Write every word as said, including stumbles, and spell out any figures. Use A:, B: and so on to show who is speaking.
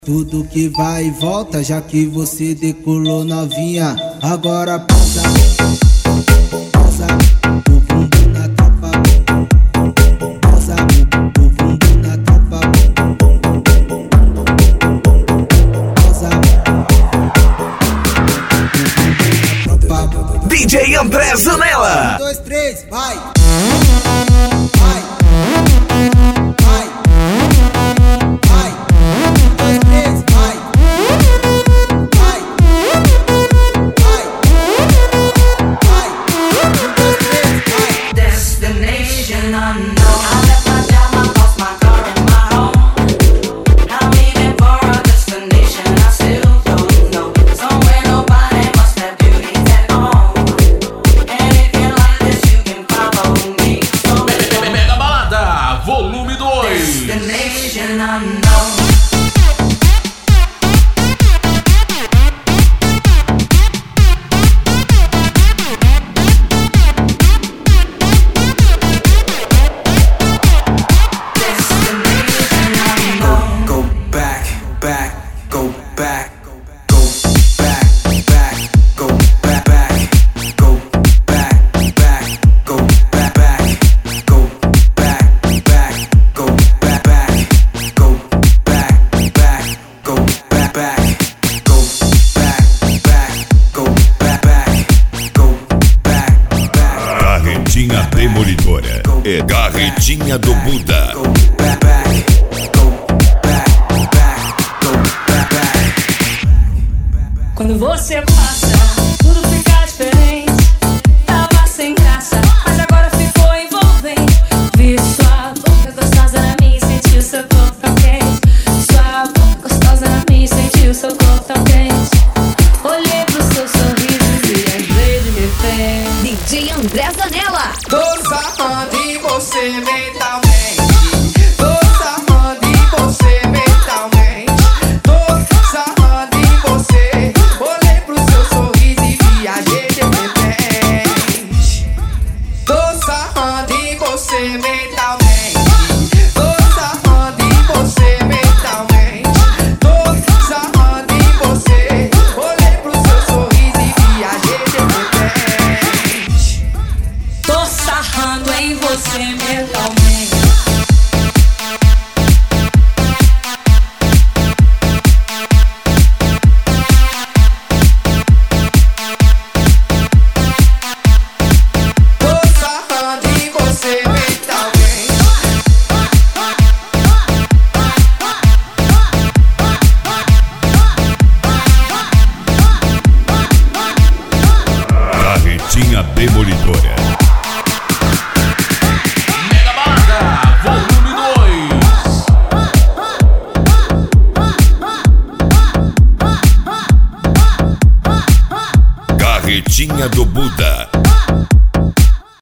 A: Tudo que vai e volta, já que você decolou novinha. Agora passa, passa o bumbum na tropa, passa o bumbum na tropa, passa o bumbum na tropa.
B: D J André Zanella.
A: Um, dois, três, vai!
B: Demolidora é Carretinha do Buda.
C: Quando você passa, tudo fica diferente. Tava sem graça, mas agora ficou envolvente. Vi sua boca gostosa na minha e senti o seu corpo tão quente. Sua boca gostosa na minha e senti o seu corpo tão quente. Olhei pro seu sorriso e lembrei de refém.
D: D J André Zanella.
E: Tô sarrando em você mentalmente. Tô sarrando em você mentalmente. Tô sarrando em você. Olhei pro seu sorriso e viajei de repente. Tô sarrando em você mentalmente. Tô sarrando em você mentalmente. Tô sarrando em você. Olhei pro seu sorriso e viajei de repente.
C: Tô sarrando em você mentalmente.
E: Tô sarrando em você mentalmente.
B: Carretinha Demolidora.
F: Mega Balada, volume dois.
B: Carretinha do Buda.